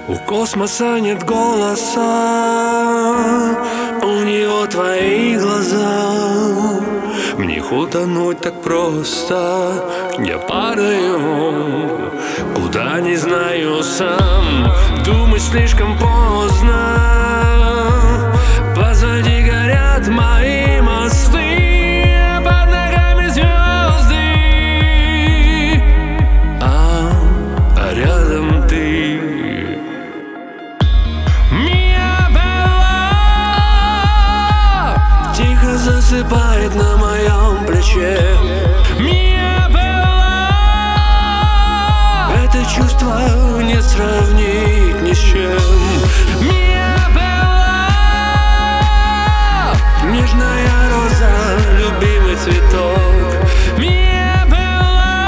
У космоса нет голоса, у него твои глаза. В них утонуть так просто, я падаю, куда не знаю сам. Думать слишком поздно, позади горят мои мосты, а под ногами звезды, а рядом ты. Тихо засыпает на моем плече. Мия Белла, это чувство не сравнить ни с чем. Мия Белла, нежная роза, любимый цветок. Мия Белла,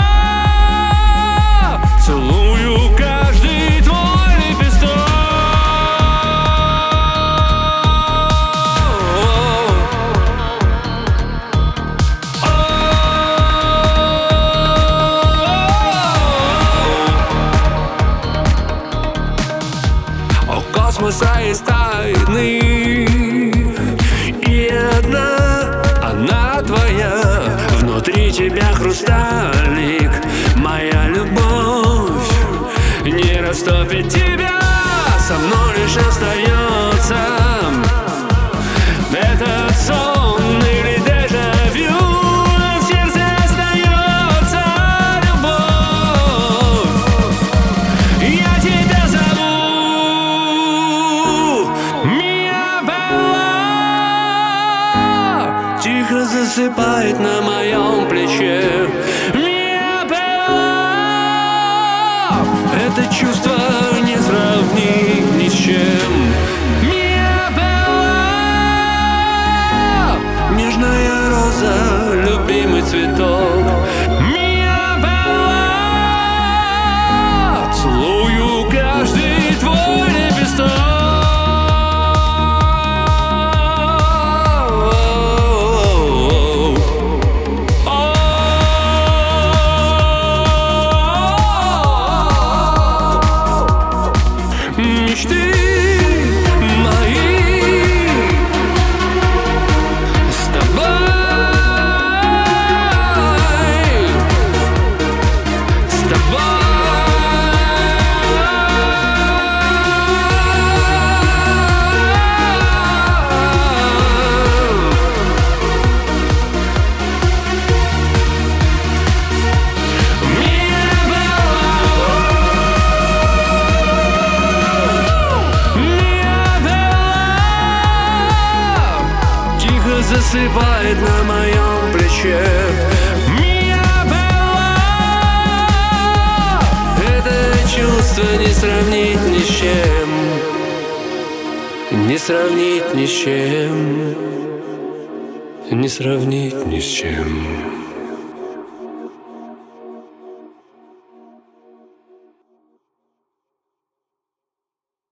целую каждый твой лепесток. Космоса есть тайны, и она твоя. Внутри тебя хрусталик, моя любовь не растопит тебя. Со мной лишь остается этот сон или дежавю. В сердце остается любовь. Я тебя зову. Тихо засыпает на моем плече. Мия Белла, это чувство не сравнить ни с чем. Мия Белла, нежная роза, любимый цветок. Мия Белла, целую каждый твой лепесток. Мечты мои с тобой, с засыпает на моем плече. Мия Белла, это чувство не сравнить ни с чем, не сравнить ни с чем, не сравнить ни с чем.